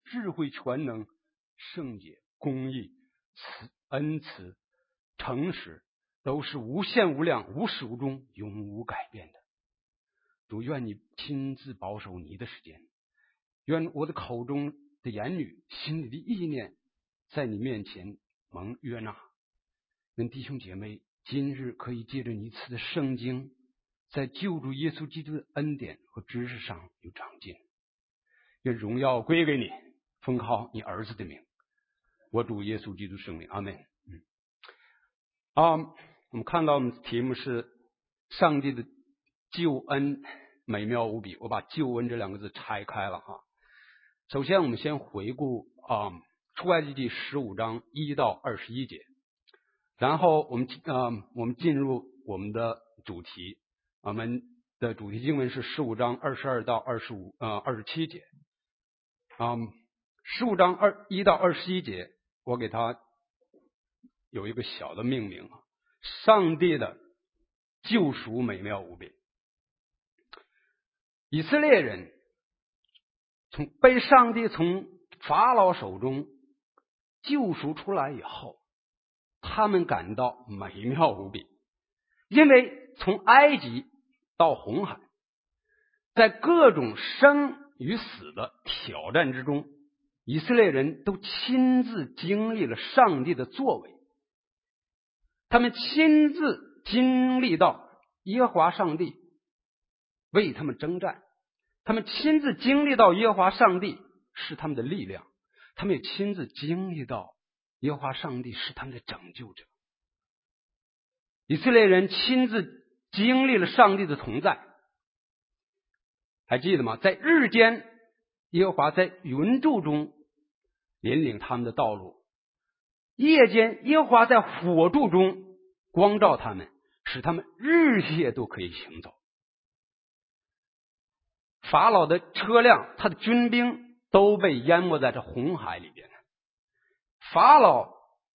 智慧、全能、圣洁、公义、恩慈、诚实，都是无限无量、无始无终、永无改变的。主，愿你亲自保守你的时间，愿我的口中的言语、心里的意念，在你面前蒙悦纳。愿弟兄姐妹今日可以借着你赐的圣经，在救主耶稣基督的恩典和知识上有长进。愿荣耀归给你，奉靠你儿子的名，我主耶稣基督圣名，阿们。我们看到我们的题目是上帝的救恩美妙无比。我把救恩这两个字拆开了哈。首先我们先回顾出埃及记15章1到21节，然后我们进入我们的主题。我们的主题经文是15章22到27节。15章1到21节，我给它有一个小的命名，上帝的救赎美妙无比。以色列人被上帝从法老手中救赎出来以后，他们感到美妙无比，因为从埃及到红海，在各种生与死的挑战之中，以色列人都亲自经历了上帝的作为。他们亲自经历到耶和华上帝为他们征战，他们亲自经历到耶和华上帝是他们的力量，他们也亲自经历到耶和华上帝是他们的拯救者。以色列人亲自经历了上帝的同在，还记得吗？在日间，耶和华在云柱中引领他们的道路，夜间耶和华在火柱中光照他们，使他们日夜都可以行走。法老的车辆，他的军兵都被淹没在这红海里边。法老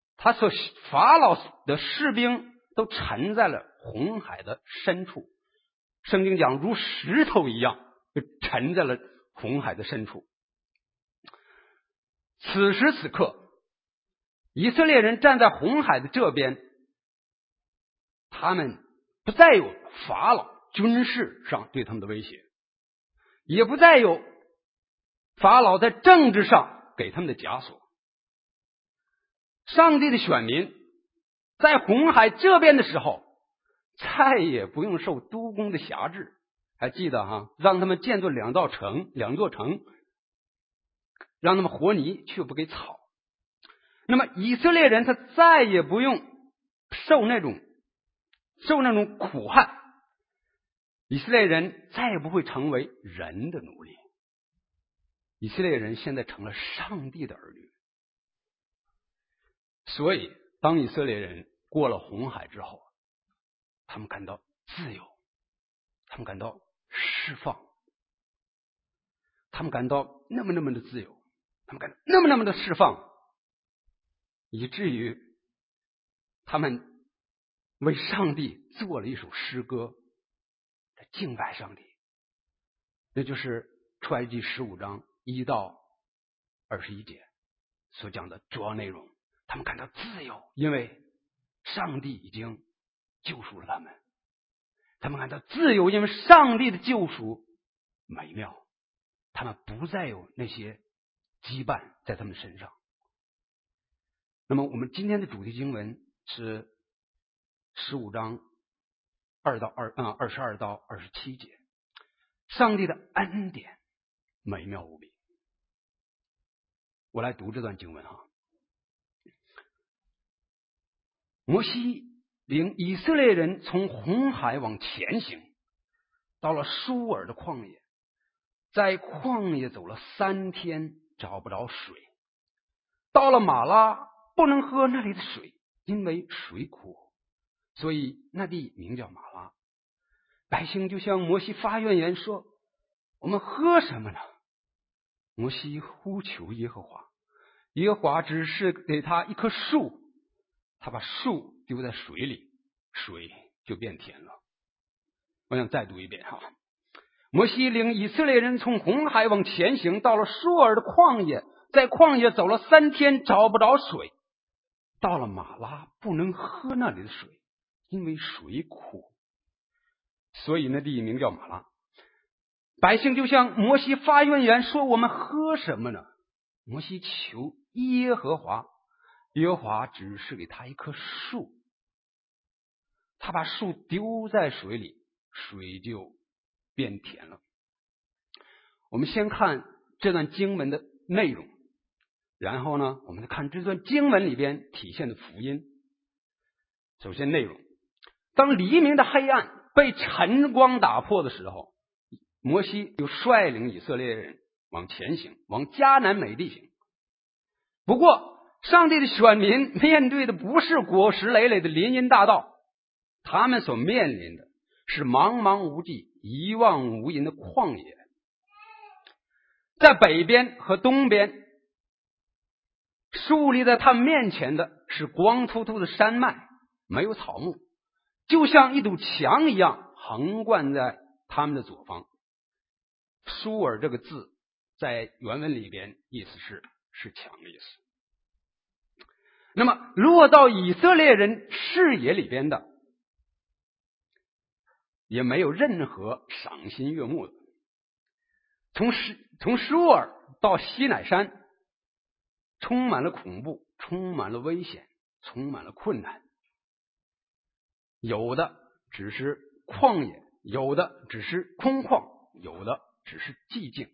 的士兵都沉在了红海的深处，圣经讲如石头一样就沉在了红海的深处。此时此刻，以色列人站在红海的这边，他们不再有法老军事上对他们的威胁，也不再有法老在政治上给他们的枷锁。上帝的选民在红海这边的时候，再也不用受督工的辖制。还记得让他们建造两座城，让他们活泥却不给草。那么以色列人他再也不用受那种苦害，以色列人再也不会成为人的奴隶。以色列人现在成了上帝的儿女。所以当以色列人过了红海之后，他们感到自由，他们感到释放，他们感到那么的自由，他们感到那么的释放，以至于他们为上帝做了一首诗歌，敬拜上帝。那就是出埃及15章1到21节所讲的主要内容。他们感到自由，因为上帝已经救赎了他们。他们感到自由，因为上帝的救赎美妙，他们不再有那些羁绊在他们身上。那么我们今天的主题经文是15章22到27节，上帝的恩典美妙无比。我来读这段经文摩西领以色列人从红海往前行，到了舒尔的旷野，在旷野走了3天，找不着水。到了马拉，不能喝那里的水，因为水苦，所以那地名叫马拉。百姓就向摩西发怨言说：我们喝什么呢？摩西呼求耶和华，耶和华指示给他一棵树，他把树丢在水里，水就变甜了。我想再读一遍摩西领以色列人从红海往前行，到了舒尔的旷野， 在旷野走了3天找不着水，到了马拉不能喝那里的水，因为水苦，所以那地名叫马拉。百姓就向摩西发怨言，说我们喝什么呢？摩西求耶和华，耶和华指示给他一棵树，他把树丢在水里，水就变甜了。我们先看这段经文的内容，然后呢，我们再看这段经文里边体现的福音。首先内容，当黎明的黑暗被晨光打破的时候，摩西就率领以色列人往前行，往迦南美地行。不过上帝的选民面对的不是果实累累的林荫大道，他们所面临的是茫茫无际一望无垠的旷野。在北边和东边竖立在他们面前的是光秃秃的山脉，没有草木，就像一堵墙一样横贯在他们的左方。舒尔这个字在原文里边意思是墙的意思。那么落到以色列人视野里边的，也没有任何赏心悦目的。从舒尔到西乃山，充满了恐怖，充满了危险，充满了困难。有的只是旷野，有的只是空旷，有的只是寂静。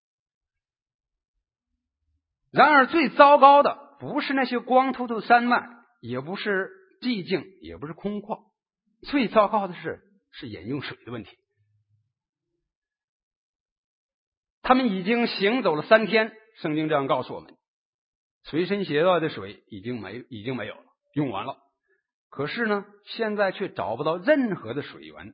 然而最糟糕的不是那些光秃秃的山脉，也不是寂静，也不是空旷，最糟糕的是饮用水的问题。他们已经行走了3天，圣经这样告诉我们，随身携带的水已经没有了，用完了。可是呢，现在却找不到任何的水源。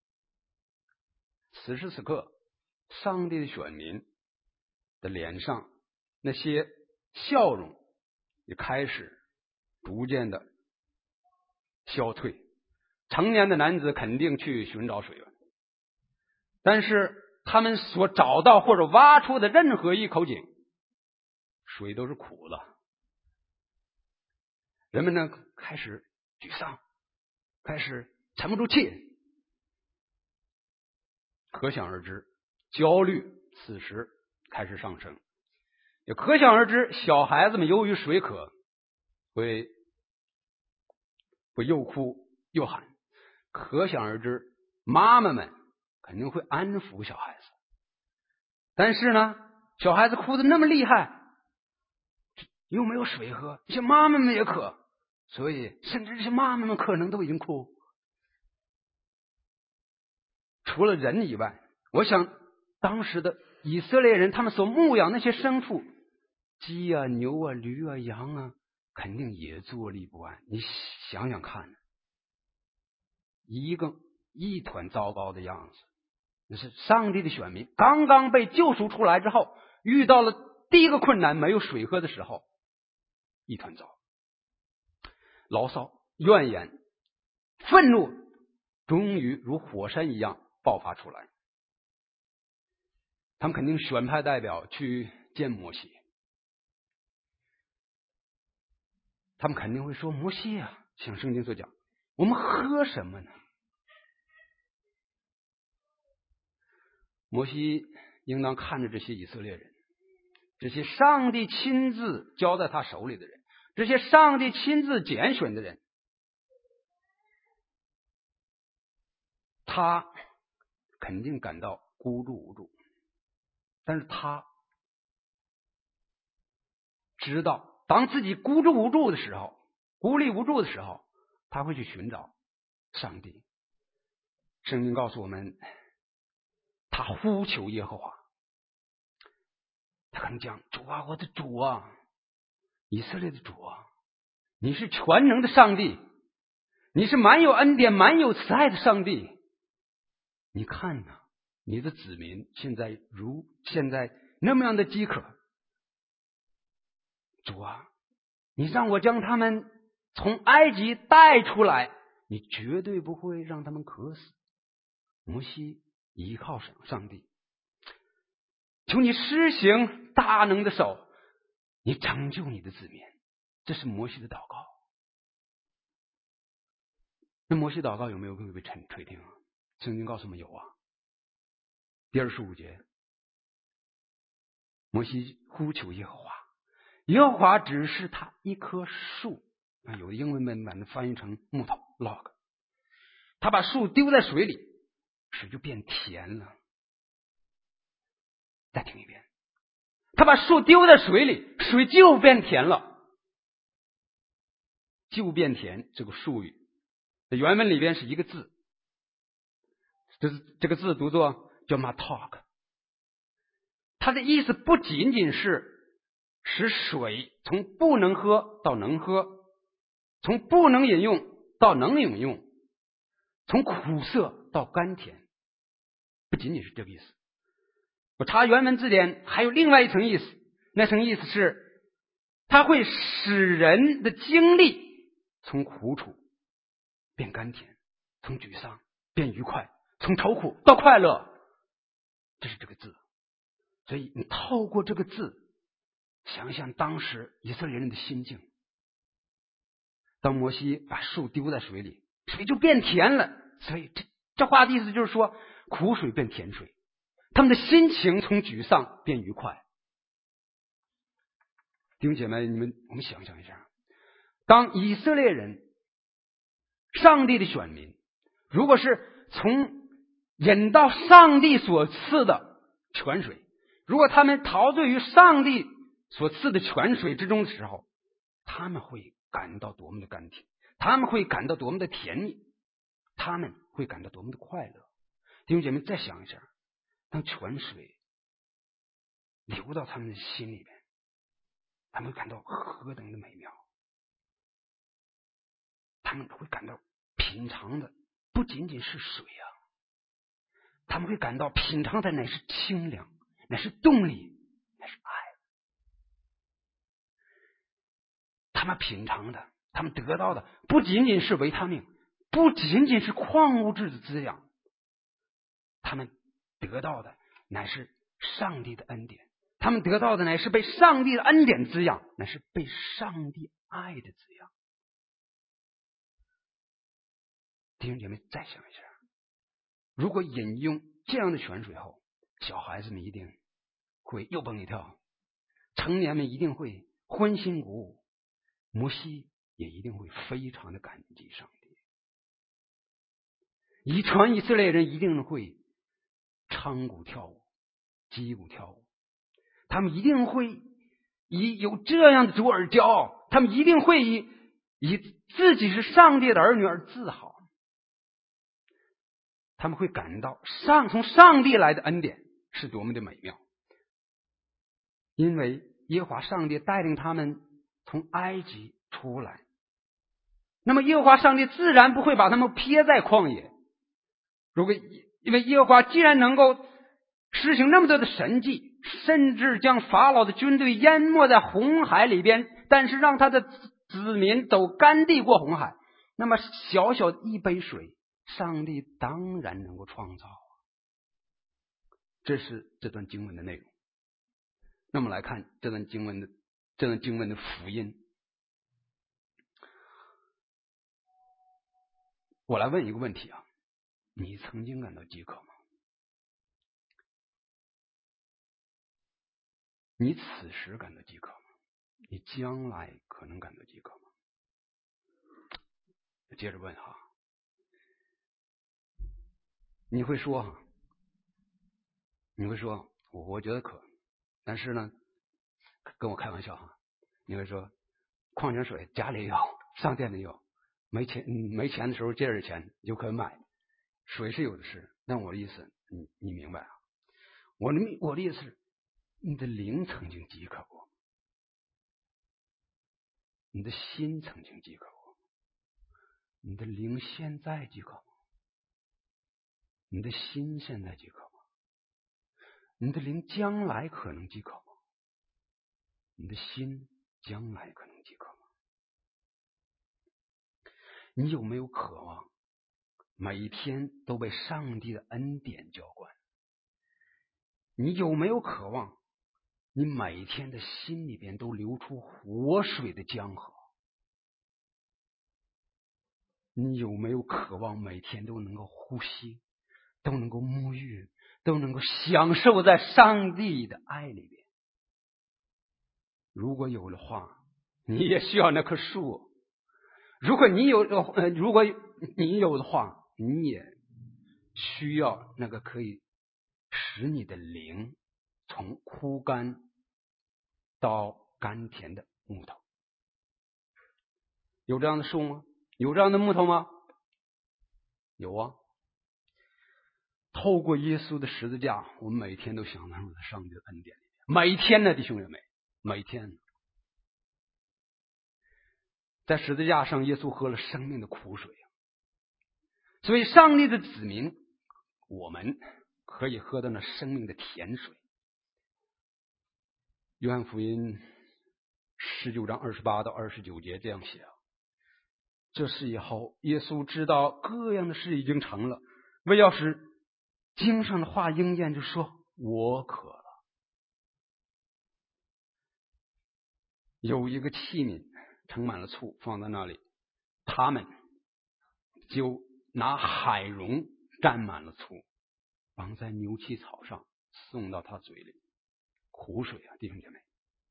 此时此刻，上帝的选民的脸上那些笑容也开始逐渐的消退。成年的男子肯定去寻找水源，但是他们所找到或者挖出的任何一口井，水都是苦的。人们呢开始沮丧，开始沉不住气，可想而知，焦虑此时开始上升。也可想而知，小孩子们由于水渴，会又哭又喊。可想而知，妈妈们肯定会安抚小孩子。但是呢，小孩子哭得那么厉害，又没有水喝，这些妈妈们也渴，所以甚至这些妈妈们可能都已经哭。除了人以外，我想当时的以色列人，他们所牧养那些牲畜，鸡啊、牛啊、驴啊、羊啊，肯定也坐立不安。你想想看，一团糟糕的样子。那是上帝的选民刚刚被救赎出来之后，遇到了第一个困难，没有水喝的时候，一团糟。牢骚、怨言、愤怒终于如火山一样爆发出来。他们肯定选派代表去见摩西，他们肯定会说，摩西啊，像圣经所讲，我们喝什么呢？摩西应当看着这些以色列人，这些上帝亲自交在他手里的人，这些上帝亲自拣选的人，他肯定感到孤注无助。但是他知道，当自己孤注无助的时候，孤立无助的时候，他会去寻找上帝。圣经告诉我们，他呼求耶和华，他可能讲，主啊，我的主啊，以色列的主啊，你是全能的上帝，你是满有恩典满有慈爱的上帝。你看呐，你的子民现在那么样的饥渴，主啊，你让我将他们从埃及带出来，你绝对不会让他们渴死。摩西依靠上帝，求你施行大能的手， 你拯救你的子民。这是摩西的祷告。那摩西祷告有没有被垂听啊？圣经告诉我们有啊。第25节，摩西呼求耶和华，耶和华指示他一棵树，有的英文版的翻译成木头 log， 他把树丢在水里，水就变甜了。再听一遍，他把树丢在水里，水就变甜了。就变甜这个术语原文里边是一个字，这个字读作叫 matok， 它的意思不仅仅是使水从不能喝到能喝，从不能饮用到能饮用，从苦涩到甘甜，不仅仅是这个意思。我查原文字典还有另外一层意思，那层意思是它会使人的经历从苦楚变甘甜，从沮丧变愉快，从愁苦到快乐，这是这个字。所以你透过这个字想想当时以色列人的心境。当摩西把树丢在水里，水就变甜了。所以这话的意思就是说，苦水变甜水，他们的心情从沮丧变愉快。弟兄姐妹，我们想想一下，当以色列人上帝的选民，如果是从引到上帝所赐的泉水，如果他们陶醉于上帝所赐的泉水之中的时候，他们会感到多么的甘甜，他们会感到多么的甜蜜，他们会感到多么的快乐。弟兄姐妹，再想一下，当泉水流到他们的心里边，他们会感到何等的美妙，他们会感到品尝的不仅仅是水啊，他们会感到品尝的乃是清凉，乃是动力，乃是爱。他们品尝的，他们得到的不仅仅是维他命，不仅仅是矿物质的滋养，他们得到的乃是上帝的恩典，他们得到的乃是被上帝的恩典滋养，乃是被上帝爱的滋养。弟兄姐妹，再想一下，如果饮用这样的泉水后，小孩子们一定会又蹦一跳，成年们一定会欢欣鼓舞，摩西也一定会非常的感激上帝，以色列人一定会唱鼓跳舞，击鼓跳舞，他们一定会以有这样的主而骄傲，他们一定会以自己是上帝的儿女而自豪，他们会感到从上帝来的恩典是多么的美妙，因为耶和华上帝带领他们从埃及出来，那么耶和华上帝自然不会把他们撇在旷野。因为耶和华既然能够实行那么多的神迹，甚至将法老的军队淹没在红海里边，但是让他的子民走干地过红海，那么小小的一杯水，上帝当然能够创造。这是这段经文的内容。那么来看这段经文的福音。我来问一个问题啊，你曾经感到饥渴吗？你此时感到饥渴吗？你将来可能感到饥渴吗？接着问哈，你会说我觉得渴，但是呢，跟我开玩笑哈，你会说矿泉水家里有，商店里有，没钱的时候借着钱就可以买，水是有的是。但我的意思，你明白啊？我的意思是，你的灵曾经饥渴过，你的心曾经饥渴过，你的灵现在饥渴吗？你的心现在饥渴吗？你的灵将来可能饥渴吗？你的心将来可能饥渴吗？你有没有渴望每一天都被上帝的恩典浇灌？你有没有渴望你每天的心里边都流出活水的江河。你有没有渴望每天都能够呼吸，都能够沐浴，都能够享受在上帝的爱里边？如果有的话，你也需要那棵树。如果你有的话，你也需要那个可以使你的灵从枯干到甘甜的木头。有这样的树吗？有这样的木头吗？有啊。透过耶稣的十字架，我们每天都享受在上帝的恩典里面。每天呢，弟兄姐妹，每天在十字架上，耶稣喝了生命的苦水。所以上帝的子民，我们可以喝到那生命的甜水。约翰福音19章28到29节这样写：这事以后，耶稣知道各样的事已经成了，为要使经上的话应验，就说：我渴了。有一个器皿盛满了醋放在那里，他们就拿海蓉蘸满了醋，绑在牛膝草上，送到他嘴里。苦水啊，弟兄姐妹！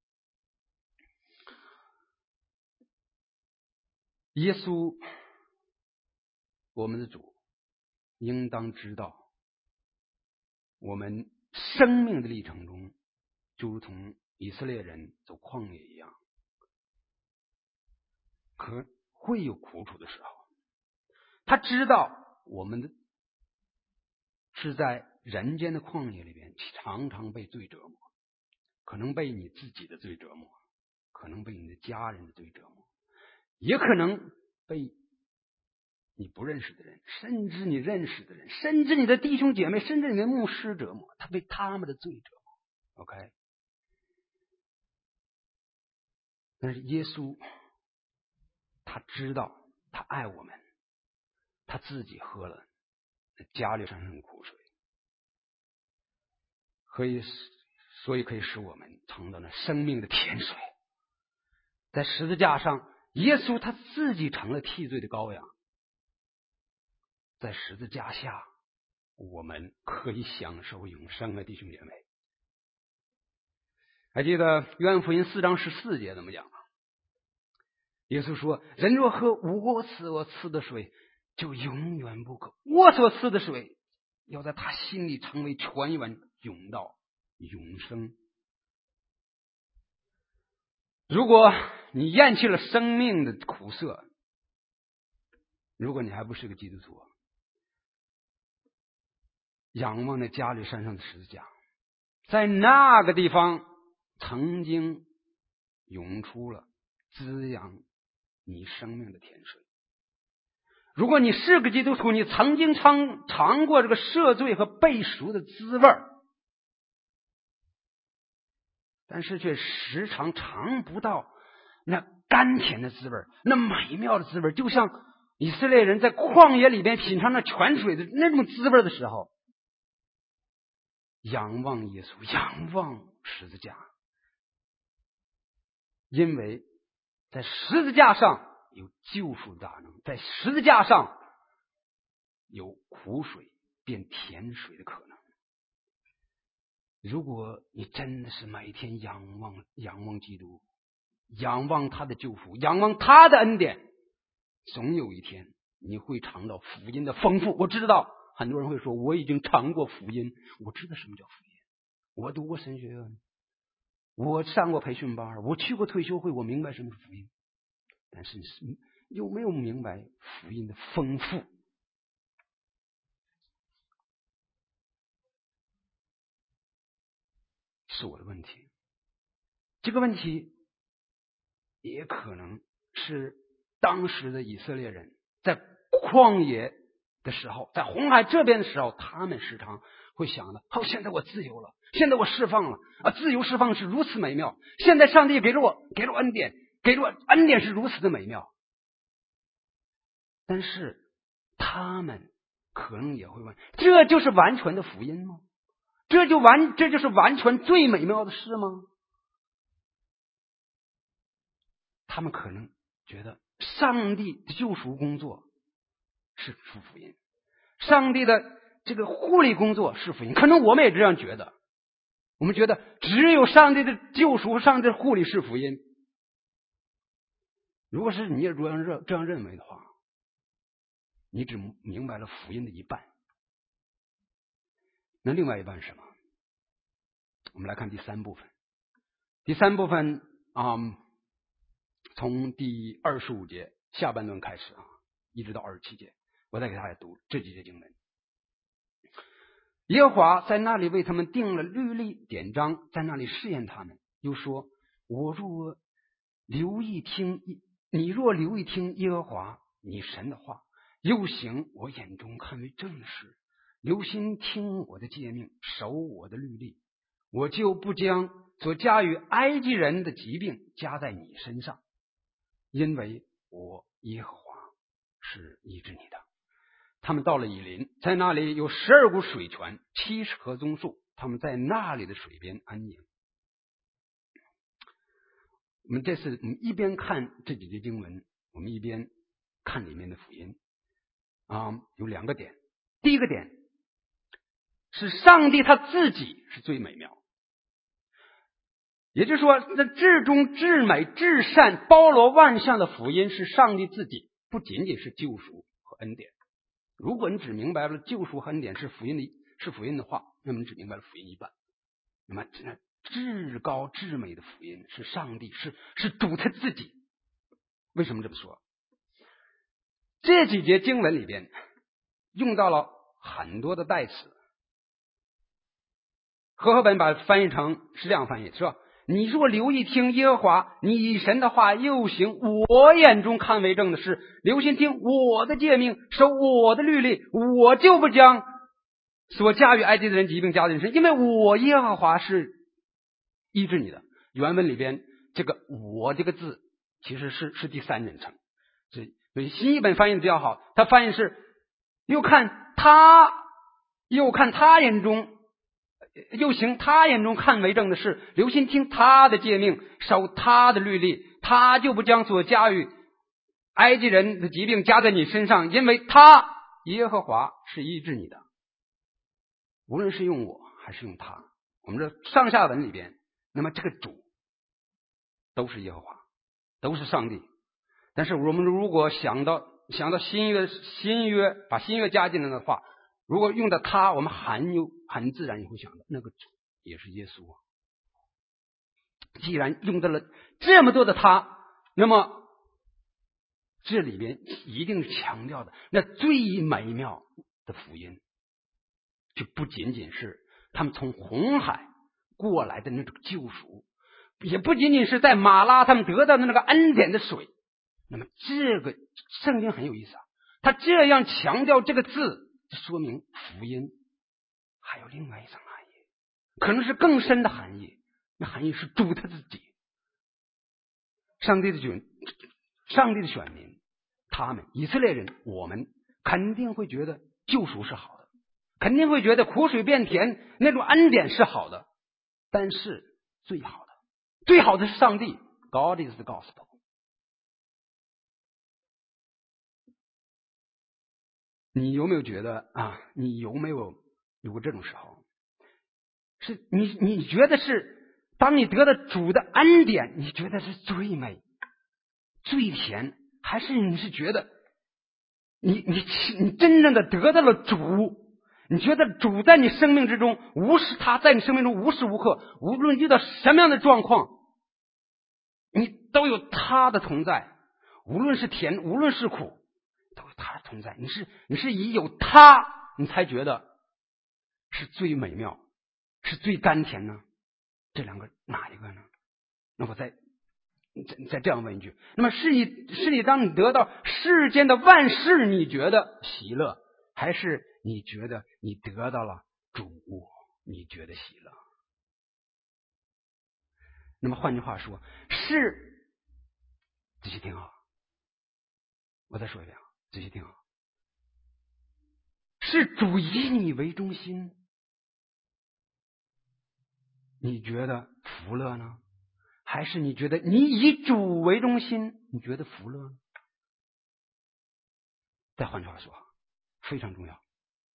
耶稣，我们的主，应当知道，我们生命的历程中，就如同以色列人走旷野一样，可会有苦楚的时候。他知道我们是在人间的旷野里边，常常被罪折磨，可能被你自己的罪折磨，可能被你的家人的罪折磨，也可能被你不认识的人，甚至你认识的人，甚至你的弟兄姐妹，甚至你的牧师折磨，他被他们的罪折磨。 OK， 但是耶稣他知道，他爱我们，他自己喝了加略山上的苦水，所以可以使我们尝到了生命的甜水。在十字架上，耶稣他自己成了替罪的羔羊，在十字架下，我们可以享受永生的弟兄姐妹。还记得约翰福音4章14节怎么讲吗？耶稣说：人若喝我所赐的水，就永远不渴。我所赐的水要在他心里成为泉源，涌到永生。如果你厌弃了生命的苦涩，如果你还不是个基督徒，仰望那加略山上的十字架，在那个地方曾经涌出了滋养你生命的甜水。如果你是个基督徒，你曾经尝过这个赦罪和被赎的滋味，但是却时常尝不到那甘甜的滋味，那美妙的滋味，就像以色列人在旷野里边品尝那泉水的那种滋味的时候，仰望耶稣，仰望十字架，因为在十字架上有救赎的大能，在十字架上有苦水变甜水的可能。如果你真的是每天仰望基督，仰望他的救赎，仰望他的恩典，总有一天你会尝到福音的丰富。我知道很多人会说，我已经尝过福音，我知道什么叫福音，我读过神学院，我上过培训班，我去过退休会，我明白什么是福音。但是你有没有明白福音的丰富？是我的问题。这个问题也可能是当时的以色列人在旷野的时候，在红海这边的时候，他们时常会想的：现在我自由了，现在我释放了啊！自由释放是如此美妙，现在上帝给了我恩典，给了我恩典是如此的美妙。但是他们可能也会问：这就是完全的福音吗？这就是完全最美妙的事吗？ 他们可能觉得上帝的救赎工作是福音，上帝的这个护理工作是福音。可能我们也这样觉得，我们觉得只有上帝的救赎、上帝的护理是福音。如果是你也这样认为的话，你只明白了福音的一半。那另外一半是什么？我们来看第三部分。第三部分从第25节下半段开始一直到27节，我再给大家读这几节经文。耶和华在那里为他们定了律例典章，在那里试验他们，又说：你若留意听耶和华你神的话，又行我眼中看为正事，留心听我的诫命，守我的律例，我就不将所加于埃及人的疾病加在你身上，因为我耶和华是医治你的。他们到了以琳，在那里有12股水泉，70棵棕树，他们在那里的水边安营。我们一边看这几节经文，我们一边看里面的福音有2个点。第一个点是上帝他自己是最美妙，也就是说那至忠至美至善包罗万象的福音是上帝自己，不仅仅是救赎和恩典。如果你只明白了救赎和恩典是福音的话，那么你只明白了福音一半。那么至高至美的福音是上帝，是主他自己。为什么这么说？这几节经文里边用到了很多的代词，和合本把它翻译成是这样翻译，是吧？你若留意听耶和华你神的话，又行我眼中看为正的事，留心听我的诫命，守我的律例，我就不将所加于埃及的人疾病加在你身，因为我耶和华是医治你的。原文里边这个我这个字其实是第三人称，所以新译本翻译的比较好，它翻译是又看他眼中又行他眼中看为正的事，留心听他的诫命，守他的律例，他就不将所加于埃及人的疾病加在你身上，因为他耶和华是医治你的。无论是用我还是用他，我们这上下文里边，那么这个主都是耶和华，都是上帝。但是我们如果想到新约把新约加进来的话，如果用到他，我们很自然也会想到那个主也是耶稣。既然用到了这么多的他，那么这里边一定是强调的那最美妙的福音，就不仅仅是他们从红海过来的那种救赎，也不仅仅是在马拉他们得到的那个恩典的水。那么这个圣经很有意思他这样强调这个字，说明福音还有另外一层含义，可能是更深的含义。那含义是主他自己，上帝的选民，他们以色列人，我们肯定会觉得救赎是好的，肯定会觉得苦水变甜那种恩典是好的，但是最好的是上帝。 God is the gospel。 你有没有觉得你有没有过这种时候，是你觉得是当你得到主的恩典，你觉得是最美最甜，还是你是觉得你真正的得到了主，你觉得主在你生命之中他在你生命中无时无刻，无论遇到什么样的状况，你都有他的同在，无论是甜无论是苦都有他的存在，你是以有他你才觉得是最美妙是最甘甜呢？这两个哪一个呢？那我再这样问一句，那么是你当你得到世间的万事你觉得喜乐，还是你觉得你得到了主你觉得喜乐？那么换句话说，仔细听好，我再说一遍，仔细听好，是主以你为中心，你觉得福乐呢？ 还是你觉得你以主为中心，你觉得福乐呢？再换句话说，非常重要，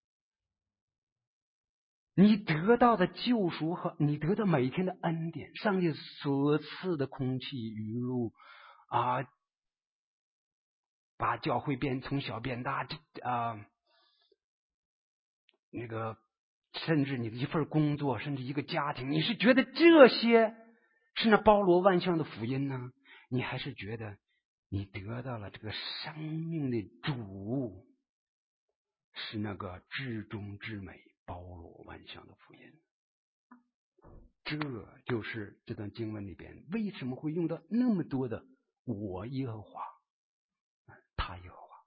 你得到的救赎和你得到每天的恩典，上帝所赐的空气、雨露啊，把教会从小变大那个甚至你的一份工作，甚至一个家庭，你是觉得这些是那包罗万象的福音呢？你还是觉得你得到了这个生命的主是那个至忠至美、包罗万象的福音？这就是这段经文里边为什么会用到那么多的我耶和华，他耶和华。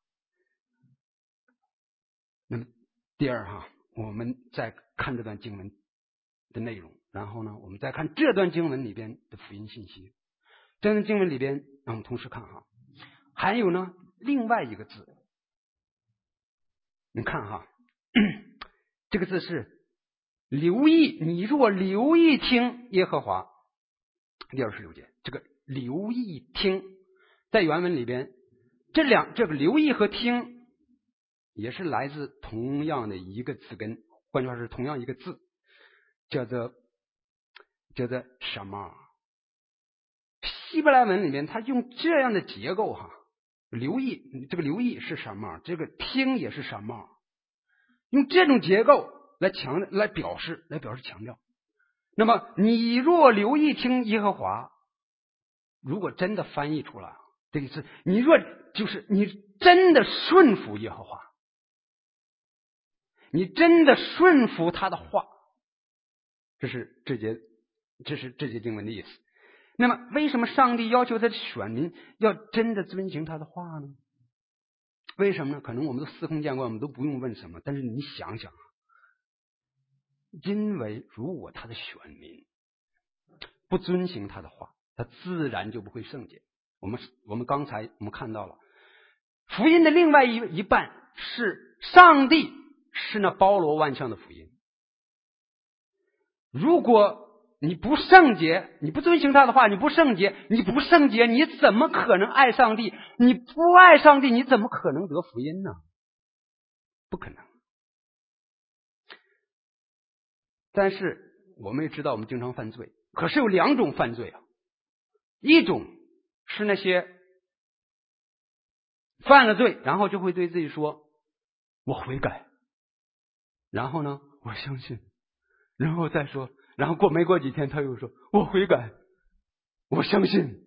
那么第二我们再看这段经文的内容，然后呢，我们再看这段经文里边的福音信息。这段经文里边，让我们同时看还有呢另外一个字，你看这个字是留意，你若留意听耶和华。第26节，这个留意听，在原文里边，这个留意和听也是来自同样的一个字根，换句话是同样一个字，叫做什么？希伯来文里面他用这样的结构留意，这个留意是什么？这个听也是什么？用这种结构来表示强调。那么你若留意听耶和华，如果真的翻译出来，这个是你若就是你真的顺服耶和华，你真的顺服他的话，这是这节经文的意思。那么为什么上帝要求他的选民要真的遵行他的话呢？为什么呢？可能我们都司空见惯，我们都不用问什么，但是你想想，因为如果他的选民不遵行他的话，他自然就不会圣洁。我们刚才看到了福音的另外一半是上帝是那包罗万象的福音。如果你不圣洁，你不遵行他的话，你不圣洁，你怎么可能爱上帝？你不爱上帝，你怎么可能得福音呢？不可能。但是我们也知道我们经常犯罪，可是有两种犯罪一种是那些犯了罪，然后就会对自己说我悔改，然后呢我相信，然后再说，然后没过几天他又说我悔改，我相信。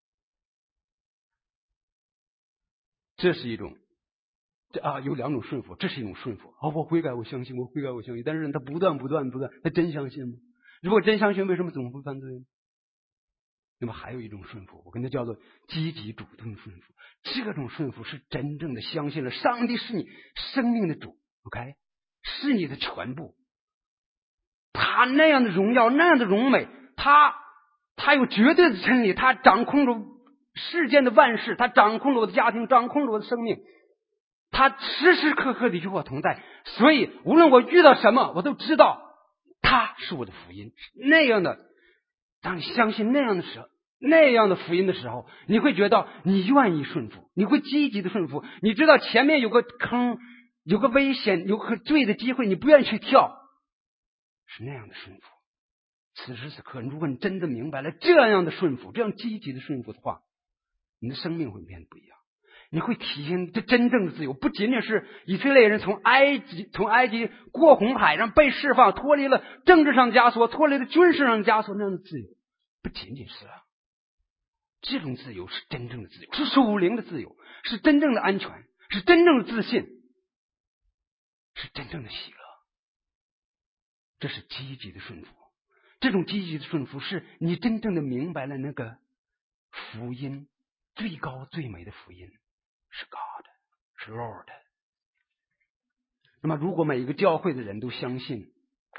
这是一种有两种顺服，这是一种顺服我悔改我相信，我悔改我相信，但是他不断，他真相信吗？如果真相信，为什么总会犯罪呢？那么还有一种顺服，我跟它叫做积极主动顺服。这种顺服是真正的相信了上帝是你生命的主 ，OK， 是你的全部。他那样的荣耀，那样的荣美，他有绝对的真理，他掌控着世间的万事，他掌控着我的家庭，掌控着我的生命，他时时刻刻的与我同在。所以无论我遇到什么，我都知道他是我的福音。那样的，当你相信那样的福音的时候，你会觉得你愿意顺服，你会积极的顺服。你知道前面有个坑，有个危险，有个罪的机会，你不愿意去跳，是那样的顺服。此时此刻，如果你真的明白了这样的顺服，这样积极的顺服的话，你的生命会变得不一样。你会体验这真正的自由，不仅仅是以色列人从埃及过红海上被释放，脱离了政治上的枷锁，脱离了军事上的枷锁那样的自由，不仅仅是这种自由是真正的自由，是属灵的自由，是真正的安全，是真正的自信，是真正的喜乐。这是积极的顺服。这种积极的顺服是你真正的明白了那个福音，最高最美的福音是 God， 是 Lord。 那么如果每一个教会的人都相信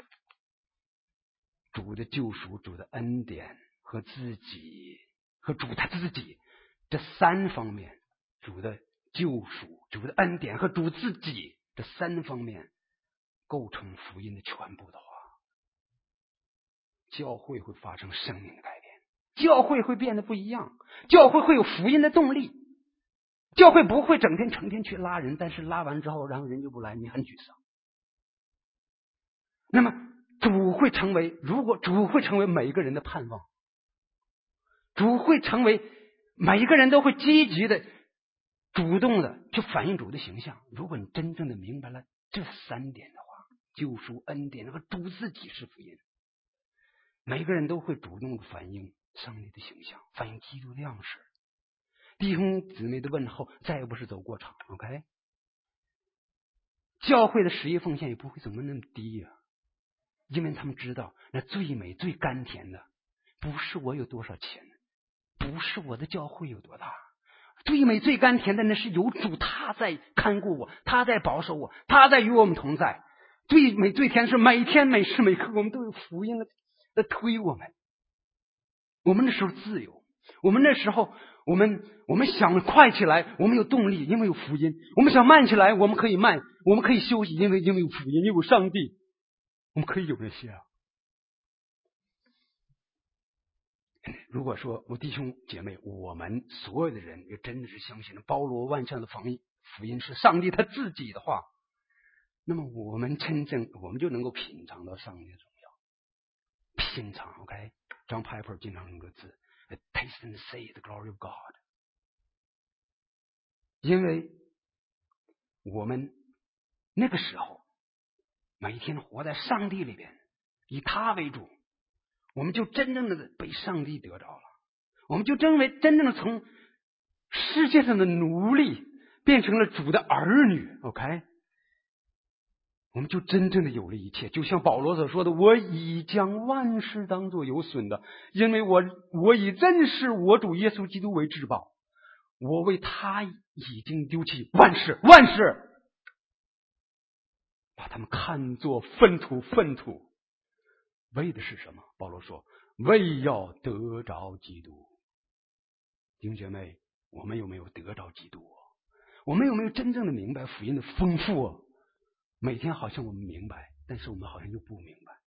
主的救赎、主的恩典和主他自己这三方面，主的救赎、主的恩典和主自己这三方面构成福音的全部的话，教会会发生生命的改变， 教会会变得不一样，教会会有福音的动力，教会不会整天成天去拉人，但是拉完之后然后人就不来，你很沮丧。那么如果主会成为每一个人的盼望，主会成为每一个人都会积极的主动的去反映主的形象。如果你真正的明白了这3点的话，救赎、恩典和主自己是福音，每个人都会主动的反映上帝的形象，反映基督的样式。弟兄姊妹的问候再也不是走过场 ，OK？ 教会的10亿奉献也不会怎么那么低呀，因为他们知道那最美最甘甜的不是我有多少钱，不是我的教会有多大，最美最甘甜的那是有主，他在看顾我，他在保守我，他在与我们同在。最美最甜是每天每时每刻我们都有福音的推我们。我们那时候自由，我们那时候我们想快起来，我们有动力，因为有福音；我们想慢起来，我们可以慢，我们可以休息，因为有福音，因为有上帝，我们可以有那些啊。如果说我弟兄姐妹，我们所有的人也真的是相信了包罗万象的福音是上帝他自己的话，那么我们就能够品尝到上帝的荣耀。品尝 OK， John Piper 经常用这个字 taste and see the glory of God。 因为我们那个时候每天活在上帝里边，以他为主，我们就真正的被上帝得着了，我们就真正的从世界上的奴隶变成了主的儿女 OK， 我们就真正的有了一切。就像保罗所说的，我已将万事当作有损的，因为我以认识我主耶稣基督为至宝，我为他已经丢弃万事，把他们看作粪土，为的是什么？保罗说，为要得着基督。弟兄姐妹，我们有没有得着基督？我们有没有真正的明白福音的丰富？每天好像我们明白，但是我们好像又不明白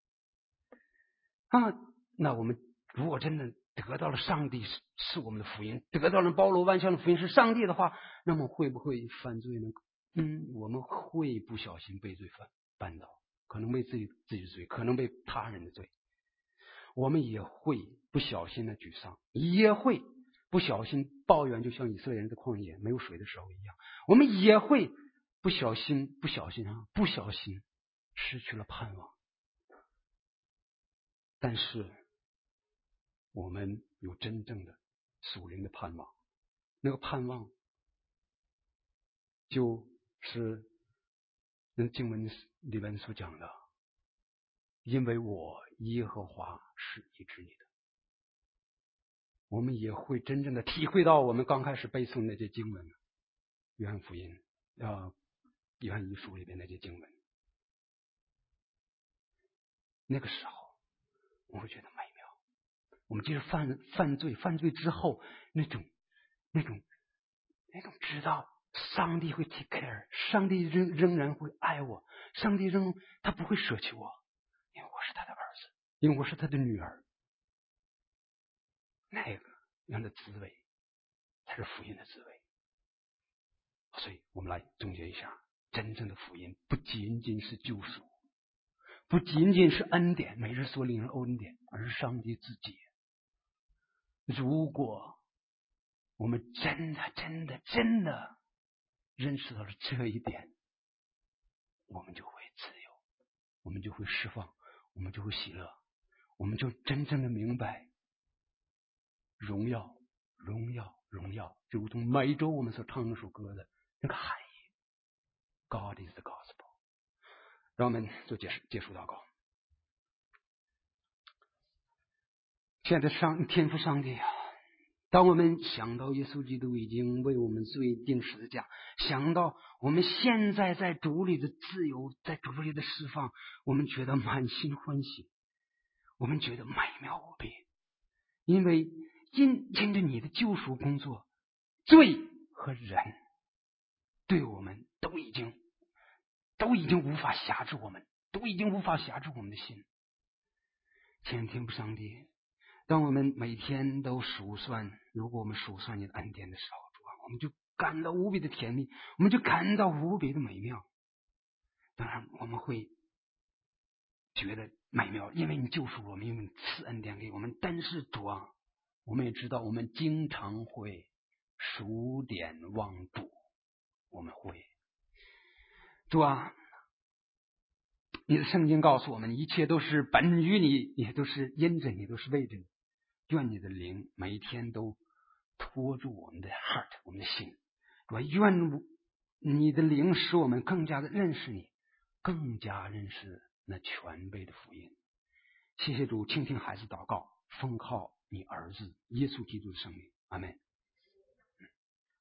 啊。那我们如果真的得到了上帝是我们的福音，得到了包罗万象的福音是上帝的话，那么会不会犯罪呢？我们会不小心被罪绊倒，可能被自己的罪，可能被他人的罪。我们也会不小心的沮丧，也会不小心抱怨，就像以色列人在旷野没有水的时候一样。我们也会不小心失去了盼望。但是我们有真正的属灵的盼望，那个盼望就是那经文里面所讲的，因为我耶和华是医治你的。我们也会真正的体会到我们刚开始背诵那些经文，约翰福音约翰一书里边那些经文，那个时候我会觉得美妙。我们接着犯罪之后那种知道上帝会 take care， 上帝仍然会爱我，上帝他不会舍弃我，因为我是他的儿子，因为我是他的女儿。那个样的滋味才是福音的滋味。所以我们来总结一下，真正的福音不仅仅是救赎，不仅仅是恩典，每日所领的恩典，而是上帝自己。如果我们真的认识到了这一点，我们就会自由，我们就会释放，我们就会喜乐，我们就真正的明白荣耀，就如同每周我们所唱那首歌的那个含义。 God is the gospel。 让我们做结束祷告。亲爱的天父上帝啊，当我们想到耶稣基督已经为我们罪钉十字架，想到我们现在在主里的自由，在主里的释放，我们觉得满心欢喜，我们觉得美妙无比。因为因着你的救赎工作，罪和人对我们都已经无法辖制我们，都已经无法辖制我们的心。亲爱的天父上帝， 当我们每天都数算，如果我们数算你的恩典的时候，主啊，我们就感到无比的甜蜜，我们就感到无比的美妙。当然我们会觉得美妙，因为你救赎我们，因为你赐恩典给我们。但是主啊，我们也知道我们经常会数点忘主，我们会。主啊，你的圣经告诉我们，一切都是本于你，也都是因着你，都是为着你。愿你的灵每一天都拖住我们的 heart， 我们的心。愿你的灵使我们更加的认识你，更加认识那全备的福音。谢谢主，倾听孩子祷告，奉靠你儿子耶稣基督的圣名，阿们。